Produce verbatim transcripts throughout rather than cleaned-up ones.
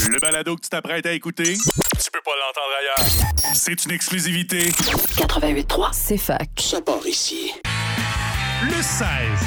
Le balado que tu t'apprêtes à écouter, tu peux pas l'entendre ailleurs. C'est une exclusivité. quatre-vingt-huit trois, C'est fac. ça part ici. Le seize.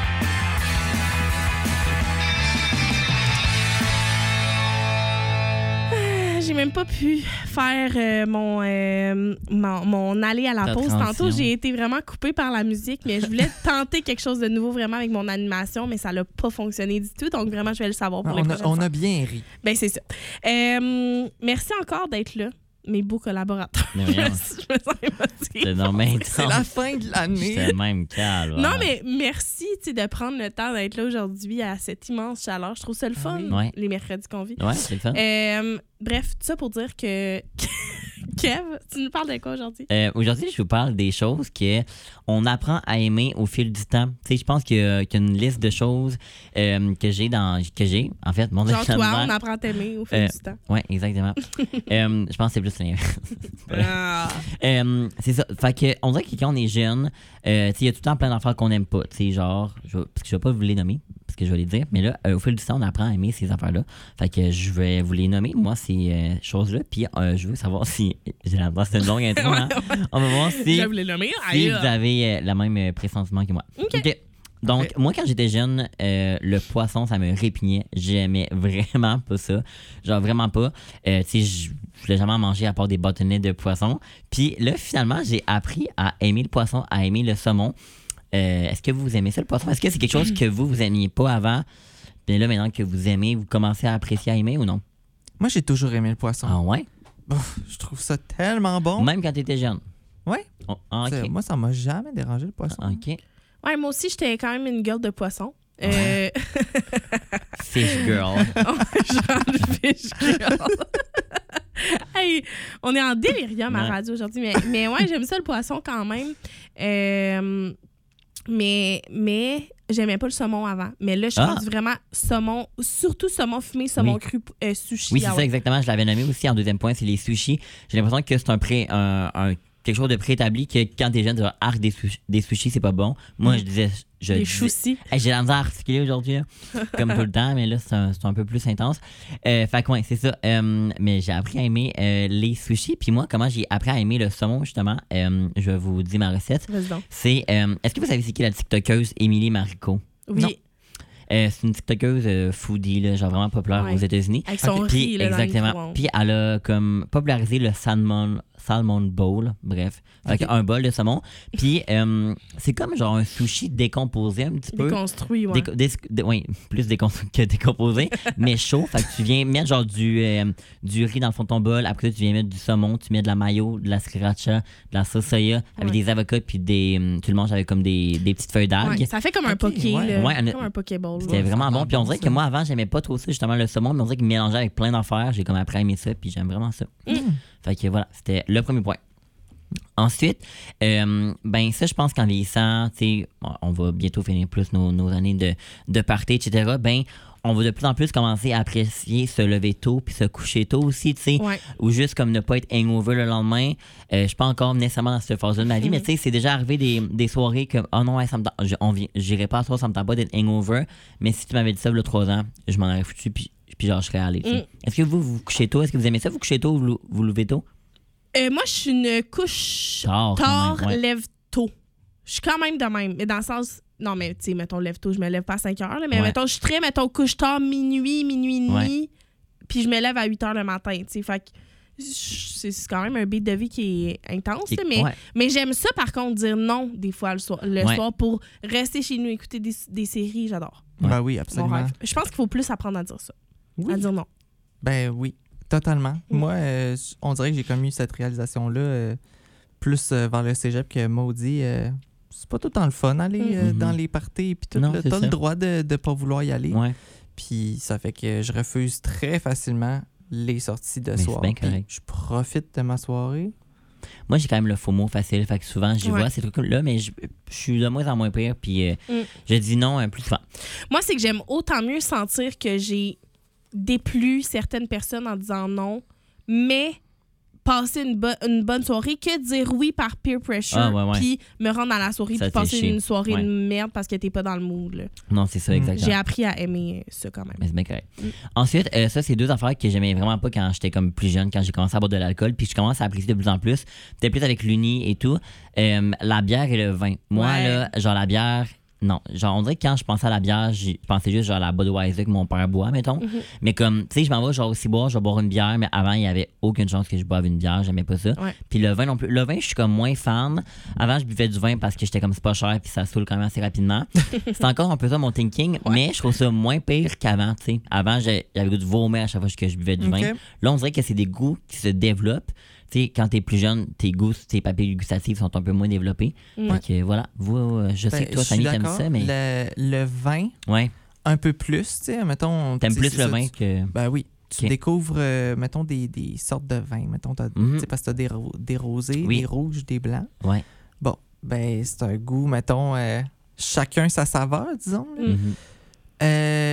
J'ai même pas pu faire euh, mon, euh, mon, mon aller à la Ta pause. transition. Tantôt, j'ai été vraiment coupée par la musique, mais je voulais tenter quelque chose de nouveau vraiment avec mon animation, mais ça n'a pas fonctionné du tout. Donc, vraiment, je vais le savoir pour les On a, prochaines on fois. a bien ri. Ben, c'est ça. Euh, merci encore d'être là, mes beaux collaborateurs. Mais je, me, voyons. je me sens émotive. C'est non, mais C'est la fin de l'année. J'étais même calme. Non, mais merci tu sais, de prendre le temps d'être là aujourd'hui à cette immense chaleur. Je trouve ça le fun, oui. Ouais. les mercredis qu'on vit. Ouais, c'est le fun. Euh, bref, tout ça pour dire que... Kev, tu nous parles de quoi aujourd'hui? Euh, aujourd'hui, je vous parle des choses que on apprend à aimer au fil du temps. Tu sais, je pense qu'il y, a, qu'il y a une liste de choses euh, que j'ai dans que j'ai en fait mon Genre toi, dictionnaire. on apprend à t'aimer au fil Euh, du temps. Ouais, exactement. euh, je pense que c'est plus l'inverse. Ah. Euh, c'est ça. Fait que on dirait que quand on est jeune, euh, tu sais, il y a tout le temps plein d'affaires qu'on n'aime pas. Tu sais, genre, je vais, parce que je vais pas vous les nommer, parce que je vais les dire. Mais là, euh, au fil du temps, on apprend à aimer ces affaires-là. Fait que je vais vous les nommer, moi, ces euh, choses-là. Puis euh, je veux savoir si. J'ai l'impression que c'est une longue intro, hein? On va voir si, Je voulais nommer. si Aïe. vous avez euh, le même euh, pressentiment que moi. OK. Donc, Ouais. moi, quand j'étais jeune, euh, le poisson, ça me répugnait. J'aimais vraiment pas ça. Genre, vraiment pas. Euh, tu sais, je je voulais jamais en manger à part des bâtonnets de poisson. Puis là, finalement, j'ai appris à aimer le poisson, à aimer le saumon. Euh, est-ce que vous aimez ça, le poisson? Est-ce que c'est quelque chose que vous, vous aimiez pas avant? Puis là, maintenant que vous aimez, vous commencez à apprécier, à aimer ou non? Moi, j'ai toujours aimé le poisson. Ah ouais? Ouf, je trouve ça tellement bon. Même quand tu étais jeune? Ouais. Oh, ah, C'est- OK. Moi, ça m'a jamais dérangé le poisson. OK. Ouais, moi aussi, j'étais quand même une gueule de poisson. Euh... Fish girl. Genre de fish girl. Hey, on est en délirium à Ouais. radio aujourd'hui, mais, mais ouais, j'aime ça le poisson quand même. Euh, mais mais j'aimais pas le saumon avant. Mais là, je suis Ah. rendue vraiment saumon, surtout saumon fumé, saumon Oui. cru, euh, sushi. Oui, c'est ah ça, ouais. exactement. Je l'avais nommé aussi en deuxième point, c'est les sushis. J'ai l'impression que c'est un pré, un, un- quelque chose de préétabli que quand t'es jeune, tu vas arc des, sushis, des sushis, c'est pas bon. Moi, je disais. Je Des disais- choussis. Hey, j'ai la misère à articuler aujourd'hui, là, comme tout le temps, mais là, c'est un, c'est un peu plus intense. Euh, fait que, ouais, c'est ça. Euh, mais j'ai appris à aimer euh, les sushis. Puis moi, comment j'ai appris à aimer le saumon, justement, euh, je vais vous dire ma recette. Vas-y donc. C'est. euh, Est-ce que vous savez c'est qui la TikTokeuse Émilie Marico? Oui. Non. Euh, c'est une TikTokeuse euh, foodie, là, genre vraiment populaire Ouais. aux États-Unis. Avec son Puis, riz, là, dans le exactement. micro-ondes. Puis elle a comme popularisé le salmon, salmon bowl, bref. Fait Ok. un bol de saumon. Puis euh, c'est comme genre un sushi décomposé un petit peu. Déconstruit, ouais. Déco- dé- dé- oui, plus déconstruit que décomposé, mais chaud. Fait que tu viens mettre genre du, euh, du riz dans le fond de ton bol. Après, tu viens mettre du saumon, tu mets de la mayo, de la sriracha, de la sauce soya avec Ouais. des avocats, puis des, hum, tu le manges avec comme des, des petites feuilles d'algues. Ouais, ça fait comme un Ok, poké, ouais. là. Ouais, on a- comme un pokéball. C'était là. vraiment ça a bon. l'air Puis on bon, dirait que ça. moi, avant, j'aimais pas trop ça, justement, le saumon, mais on dirait qu'il mélangeait avec plein d'affaires. J'ai comme appris à aimer ça, puis j'aime vraiment ça. Fait que voilà, c'était le premier point. Ensuite, euh, ben ça, je pense qu'en vieillissant, tu sais, on va bientôt finir plus nos, nos années de, de party, et cetera. Ben, on va de plus en plus commencer à apprécier se lever tôt puis se coucher tôt aussi, tu sais. Ouais. Ou juste comme ne pas être hangover le lendemain. Euh, je suis pas encore nécessairement dans cette phase-là de ma vie, mais tu sais, c'est déjà arrivé des, des soirées comme « Oh non, ouais, ça me tente- je- on vient- j'irai pas à soir, ça me tente pas d'être hangover. » Mais si tu m'avais dit ça il y a trois ans, je m'en aurais foutu puis, puis genre, je serais allé. tu sais. Mm. Est-ce que vous, vous vous couchez tôt? Est-ce que vous aimez ça, vous couchez tôt ou vous, vous levez tôt? Euh, moi, je suis une couche Tard, quand tard, même, ouais. lève tôt. Je suis quand même de même. Mais dans le sens. Non, mais tu sais, mettons, lève tôt, je me lève pas à cinq heures. Là, mais Ouais. mettons, je suis très, mettons, couche tard, minuit, minuit et demi. Ouais. Puis je me lève à huit heures le matin. Tu sais, fait que c'est c'est quand même un beat de vie qui est intense. Qui- là, mais ouais. mais j'aime ça, par contre, dire non des fois le soir, le Ouais. soir pour rester chez nous, écouter des, des séries. J'adore. Ouais. Ben oui, Mon absolument. rêve. Je pense qu'il faut plus apprendre à dire ça. Oui. À dire non. Ben oui, totalement. Mm. Moi, euh, on dirait que j'ai comme eu cette réalisation-là euh, plus euh, vers le cégep que Maudit. euh, c'est pas tout le temps le fun aller euh, Mhm. dans les parties puis tout. Non, là. c'est T'as ça. le droit de ne pas vouloir y aller. Ouais. Puis ça fait que je refuse très facilement les sorties de Mais c'est soir. bien Puis correct. je profite de ma soirée. Moi, j'ai quand même le FOMO facile. Fait que souvent, j'y Ouais. vois ces trucs-là, mais je, je suis de moins en moins pire. Puis euh, Mm. je dis non euh, plus souvent. Moi, c'est que j'aime autant mieux sentir que j'ai déplu certaines personnes en disant non, mais passer une, bo- une bonne soirée que dire oui par peer pressure Ah, ouais, ouais. puis me rendre dans la soirée Ça puis te fait passer chier. une soirée Ouais. de merde parce que t'es pas dans le mood. Là. Non, c'est ça, Mm. exactement. J'ai appris à aimer ça quand même. Mais c'est bien correct. Mm. Ensuite, euh, ça, c'est deux affaires que j'aimais vraiment pas quand j'étais comme plus jeune, quand j'ai commencé à boire de l'alcool, puis je commence à apprécier de plus en plus. Peut-être plus avec l'uni et tout. Euh, la bière et le vin. Moi, Ouais. là, genre la bière, non. Genre, on dirait que quand je pensais à la bière, je pensais juste genre à la Budweiser que mon père boit, mettons. Mhm. Mais comme, tu sais, je m'en vais genre aussi boire, je vais boire une bière, mais avant, il y avait aucune chance que je boive une bière, j'aimais pas ça. Ouais. Puis le vin non plus. Le vin, je suis comme moins fan. Avant, je buvais du vin parce que j'étais comme c'est pas cher, puis ça saoule quand même assez rapidement. C'est encore un peu ça mon thinking, mais je trouve ça moins pire qu'avant, tu sais. Avant, j'ai- j'avais le goût de vomir à chaque fois que je buvais du Ok. vin. Là, on dirait que c'est des goûts qui se développent. Tu sais, quand t'es plus jeune, tes goûts, tes papilles gustatives sont un peu moins développés. Mm. Fait que voilà, vous, euh, je sais Ben, que toi, je suis Samy, t'aimes d'accord. ça, mais Le, le vin, ouais, un peu plus, tu sais, mettons... t'aimes c'est- plus c'est le ça, vin tu- que... Ben oui. Tu Ok. découvres, euh, mettons, des, des sortes de vins. Mettons, t'as- Mhm. tu sais, parce que t'as des, ro- des rosés, Oui. des rouges, des blancs. Ouais. Bon, ben c'est un goût, mettons, euh, chacun sa saveur, disons. là. Mm. Mhm. Euh,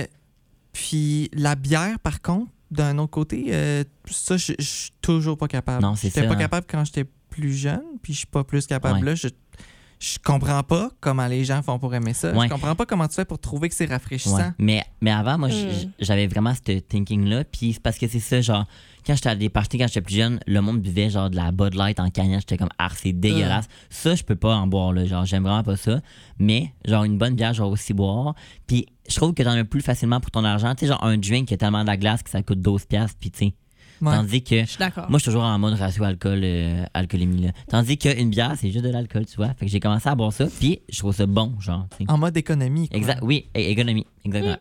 puis la bière, par contre, d'un autre côté, euh, ça, je je suis toujours pas capable. Non, c'est J'étais ça, pas hein. capable quand j'étais plus jeune, puis je suis pas plus capable Ouais. là. Je, je comprends pas comment les gens font pour aimer ça. Ouais. Je comprends pas comment tu fais pour trouver que c'est rafraîchissant. Ouais. Mais, mais avant, moi, Mm. j- j'avais vraiment ce thinking-là. Puis c'est parce que c'est ça, genre, quand j'étais à des parties, quand j'étais plus jeune, le monde buvait genre de la Bud Light en canette. J'étais comme, ah, c'est dégueulasse. Ça, je peux pas en boire, là. Genre, j'aime vraiment pas ça. Mais, genre, une bonne bière, genre, aussi boire. Puis je trouve que t'en as plus facilement pour ton argent. Tu sais, genre, un drink qui a tellement de la glace que ça coûte douze piastres. Puis, tu sais. Ouais. Tandis que. Je suis d'accord. Moi, je suis toujours en mode ratio alcool, euh, alcoolémie, là. Tandis qu'une bière, c'est juste de l'alcool, tu vois. Fait que j'ai commencé à boire ça. Puis, je trouve ça bon, genre, tu sais. En mode économie. quoi. Exact, oui, é- économie, exactement.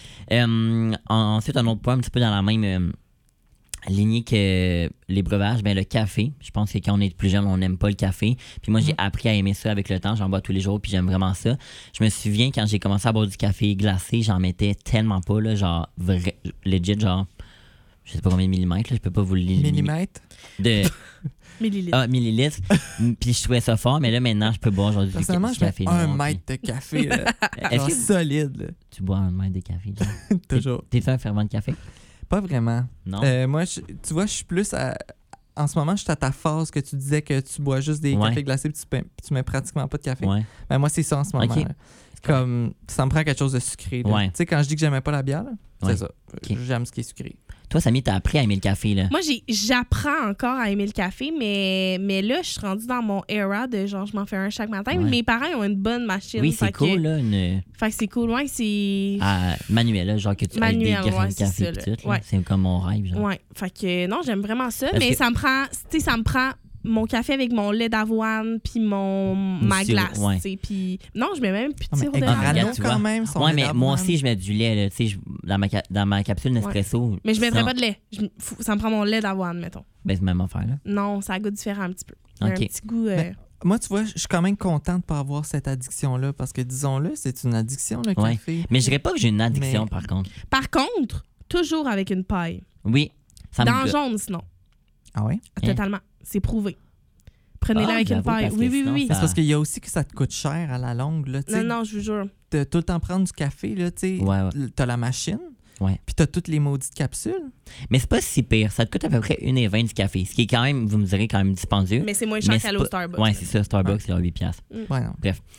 Euh, en- ensuite, un autre point un petit peu dans la même euh, lignée que les breuvages, ben, le café. Je pense que quand on est plus jeune, on n'aime pas le café. Puis moi, j'ai appris à aimer ça avec le temps. J'en bois tous les jours, puis j'aime vraiment ça. Je me souviens, quand j'ai commencé à boire du café glacé, j'en mettais tellement pas, là, genre, vrai, legit, genre, je sais pas combien de millimètres, là, je peux pas vous le lire. Millimètre. De, Millilitres. ah, millilitres. Puis je trouvais ça fort, mais là, maintenant, je peux boire genre du, du Personnellement, je mets café. un noir, mètre de café. là. puis- Est-ce Genre que solide. là. tu bois un mètre de café? genre? Toujours. T'es-tu un fervent de café? Pas vraiment. Non? Euh, moi, je- tu vois, je suis plus à. En ce moment, je suis à ta phase que tu disais que tu bois juste des Ouais. cafés glacés puis tu, pe- puis tu mets pratiquement pas de café. Ouais. Ben, moi, c'est ça en ce moment. Ok. là. Comme, ça me prend quelque chose de sucré. là. Ouais. Tu sais, quand je dis que j'aimais pas la bière, là, Ouais. c'est ça. Ok. J'aime ce qui est sucré. Toi, Samy, t'as appris à aimer le café, là. Moi, j'ai- j'apprends encore à aimer le café, mais, mais là, je suis rendue dans mon era de genre, je m'en fais un chaque matin. Ouais. Mes parents ils ont une bonne machine. Oui, fait c'est que- cool, là, une Fait que c'est cool. Ouais, c'est. ah, manuel, là, genre que tu Manuel, avec des grains ouais, de c'est café ça, pis là. tout, là. Ouais. C'est comme mon rêve, genre. Ouais. Fait que non, j'aime vraiment ça, Parce mais que- ça me prend. Tu sais, ça me prend mon café avec mon lait d'avoine puis mon ma sirop, glace. ouais. tu sais, Puis non, je mets même plus de Ah, mais sirop avec Ah, d'érable. regarde, Grano, tu quand vois. même, son Ouais, lait mais moi d'avoine. aussi, je mets du lait, là, tu sais, je- dans ma, ca- dans ma capsule Nespresso. Mais je mettrais sans- pas de lait. Je- faut- ça me prend mon lait d'avoine, mettons. Ben, c'est même affaire, là. Non, ça a goût différent un petit peu. Il y a Ok. Un petit goût. euh, Mais- Moi, tu vois, je suis quand même content de pas avoir cette addiction-là parce que, disons-le, c'est une addiction, le Ouais. café. Mais je dirais pas que j'ai une addiction, Mais- par contre. Par contre, toujours avec une paille. Oui, ça me Dans le goûte. jaune, sinon. Ah ouais? Hein? Totalement. C'est prouvé. Prenez-le Ah, avec une j'avoue, paille. parce Oui, que oui, oui, sinon, oui. ça- C'est parce qu'il y a aussi que ça te coûte cher à la longue. Là, tu sais, Non, non, je vous jure. de tout le temps prendre du café, là, tu sais, Ouais, ouais. l- t'as la machine, Ouais. puis t'as toutes les maudites capsules. Mais c'est pas si pire. Ça te coûte à peu près une et vingt du café. Ce qui est quand même, vous me direz, quand même dispendieux. Mais c'est moins cher Mais qu'aller c'est au pas- Starbucks. Ouais, c'est ça. Starbucks, c'est leur huit piastres. Ouais, non.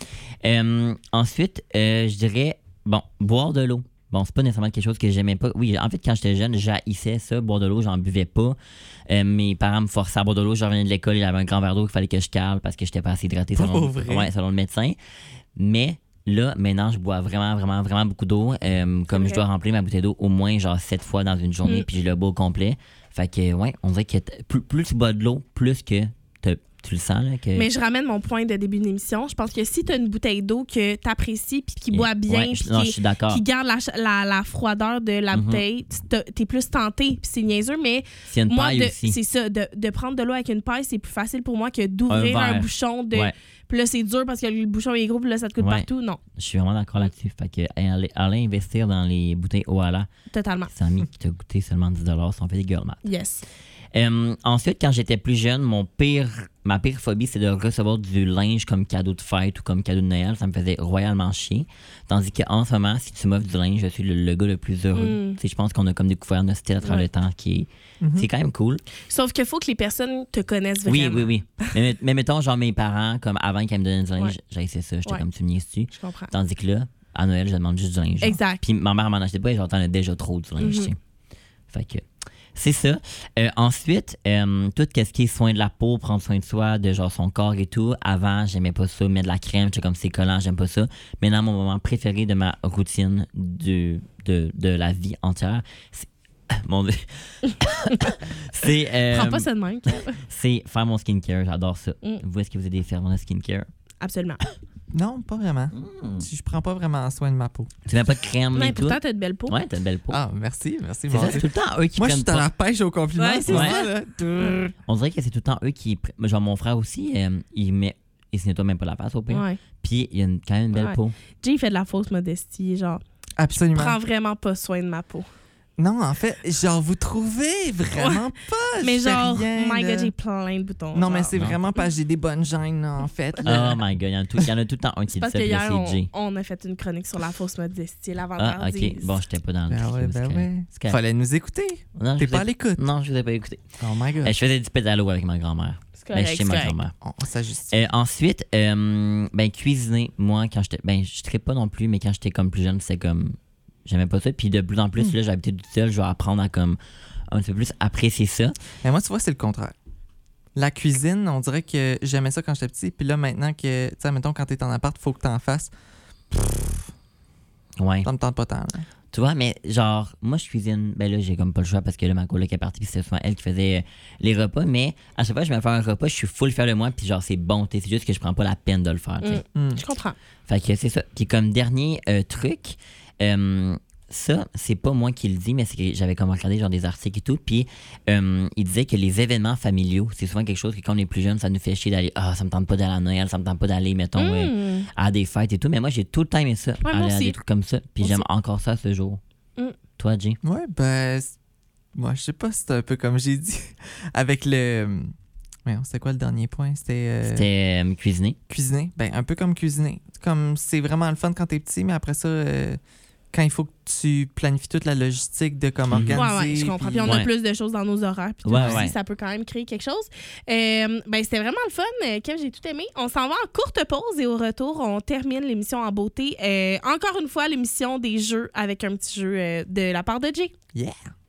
Euh, ensuite, euh, je dirais, bon, boire de l'eau. Bon, c'est pas nécessairement quelque chose que j'aimais pas. Oui, en fait, quand j'étais jeune, j'haïssais ça, boire de l'eau, j'en buvais pas. Euh, mes parents me forçaient à boire de l'eau. Je revenais de l'école, j'avais un grand verre d'eau qu'il fallait que je cale parce que j'étais pas assez hydraté Pas selon, pour vrai? ouais, selon le médecin. Mais là, maintenant, je bois vraiment, vraiment, vraiment beaucoup d'eau. Euh, comme vrai. je dois remplir ma bouteille d'eau au moins genre sept fois dans une journée, Mm. puis je le bois au complet. Fait que, ouais, on dirait que t- plus, plus tu bois de l'eau, plus que te- tu le sens, là, que... Mais je ramène mon point de début d'émission. Je pense que si tu as une bouteille d'eau que tu apprécies puis qui boit bien, Ouais, puis je- non, qui, je suis d'accord. qui garde la, ch- la, la froideur de la Mhm. bouteille, tu es plus tenté. Puis c'est niaiseux, mais C'est une moi, paille de- aussi. c'est ça. De, de prendre de l'eau avec une paille, c'est plus facile pour moi que d'ouvrir Un un, verre. bouchon. De, Ouais. Puis là, c'est dur parce que le bouchon est gros, puis là, ça te coûte Ouais. partout. Non, Je suis vraiment d'accord là-dessus. Fait que, hey, allez, allez investir dans les bouteilles Oala. totalement. C'est un ami qui t'a goûté seulement dix dollars si on fait des girl math. Yes. Euh, ensuite, quand j'étais plus jeune, mon pire, ma pire phobie, c'est de recevoir du linge comme cadeau de fête ou comme cadeau de Noël. Ça me faisait royalement chier. Tandis qu'en ce moment, si tu m'offres du linge, je suis le, le gars le plus heureux. Mm. Tu sais, je pense qu'on a comme découvert notre style à travers Ouais. le temps qui est... Mhm. C'est quand même cool. Sauf qu'il faut que les personnes te connaissent Oui, vraiment. oui, oui. mais, mais mettons, genre, mes parents, comme avant qu'ils me donnaient du linge, Ouais. j'ai essayé ça. J'étais Ouais. comme, tu me niaises-tu? Je comprends. Tandis que là, à Noël, je demande juste du linge. genre. Exact. Puis ma mère m'en achetait pas et j'en ai déjà trop du linge. Mhm. tu sais. Fait que c'est ça. Euh, ensuite, euh, tout ce qui est soin de la peau, prendre soin de soi, de genre son corps et tout. Avant, j'aimais pas ça, mettre de la crème, j'étais comme c'est collant, j'aime pas ça. Maintenant, mon moment préféré de ma routine de, de, de la vie entière, c'est. Mon Dieu. c'est. euh, Prends pas ça de même. c'est faire mon skincare, j'adore ça. Mm. Vous, est-ce que vous avez des fermes de skincare? Absolument. Non, pas vraiment. Mm. Je prends pas vraiment soin de ma peau. Tu mets pas de crème Mais et tout? pourtant, t'as de belles peaux. Ouais, t'as une belle peau. Ah, merci, merci. c'est mon ça, Dieu. c'est tout le temps eux qui Moi, je prennent suis à pas. la pêche au compliment. Ouais, c'est moi, ça. là. Brrr. On dirait que c'est tout le temps eux qui. pr- Genre, mon frère aussi, euh, il met. Il se nettoie même pas la face au pire. Ouais. Puis il a une- quand même une belle Ouais. peau. Jay, il fait de la fausse modestie. Genre, Absolument. prends vraiment pas soin de ma peau. Non, en fait, genre, vous trouvez vraiment pas. Mais je fais genre, rien, my là. God, j'ai plein de boutons. Non, mais genre. c'est non. vraiment parce que j'ai des bonnes gènes, là, en fait. là. Oh my god, il y en a tout, il y en a tout le temps un qui dit Parce ça, que puis là, hier, c'est on, Jay. on a fait une chronique sur la fausse modestie, Ah, l'avant-gardise. ok. Bon, j'étais pas dans le Ben truc, ouais, là, ben c'est correct. ouais. C'est correct. Fallait nous écouter. Non, je T'es vous pas ai- à l'écoute. Non, je vous ai pas écouté. Oh my God. Euh, je faisais du pédalo avec ma grand-mère. C'est Ben, correct, chez ma c'est correct. grand-mère. On, on s'ajuste. Euh, ensuite, euh, ben, cuisiner, moi, quand j'étais. Ben, je ne pas non plus, mais quand j'étais comme plus jeune, c'était comme. J'aimais pas ça. Puis de plus en plus, Mm. là, j'habitais tout seul, je vais apprendre à comme. Un petit peu plus apprécier ça. Mais moi, tu vois, c'est le contraire. La cuisine, on dirait que j'aimais ça quand j'étais petit. Puis là, maintenant que, tu sais, mettons, quand t'es en appart, faut que t'en fasses. Ouais. Ça me tente pas tant. là. Tu vois, mais genre, moi, je cuisine. Ben là, j'ai comme pas le choix parce que là, ma coloc est partie, puis c'était souvent elle qui faisait euh, les repas. Mais à chaque fois que je vais faire un repas, je suis full fier de moi, puis genre, c'est bon. t'sais, C'est juste que je prends pas la peine de le faire. t'sais. Mm. Hmm. Je comprends. Fait que c'est ça. Puis comme dernier euh, truc, euh, ça, c'est pas moi qui le dis, mais c'est que j'avais comme regardé genre des articles et tout. Puis euh, il disait que les événements familiaux, c'est souvent quelque chose que quand on est plus jeune, ça nous fait chier d'aller. Ah, ça me tente pas d'aller à Noël, ça me tente pas d'aller, mettons, euh, Mm. à des fêtes et tout. Mais moi, j'ai tout le temps aimé ça, moi aller à aussi. des trucs comme ça. Puis Moi j'aime aussi. encore ça à ce jour. Mm. Toi, Jay? Ouais, ben. c'est- Moi, je sais pas, c'est un peu comme j'ai dit. Avec le. Ouais, c'était quoi le dernier point? C'était. euh, C'était euh, cuisiner. Cuisiner. Ben, un peu comme cuisiner. Comme c'est vraiment le fun quand t'es petit, mais après ça, euh, quand il faut que tu planifies toute la logistique de comment Mhm. organiser. Ouais, ouais, je comprends. puis- Puis on a Ouais. plus de choses dans nos horaires. Puis tout Ouais, aussi, ouais. ça peut quand même créer quelque chose. Euh, ben, c'était vraiment le fun. Euh, Kev, j'ai tout aimé. On s'en va en courte pause et au retour, on termine l'émission en beauté. Euh, encore une fois, l'émission des jeux avec un petit jeu euh, de la part de Jay. Yeah!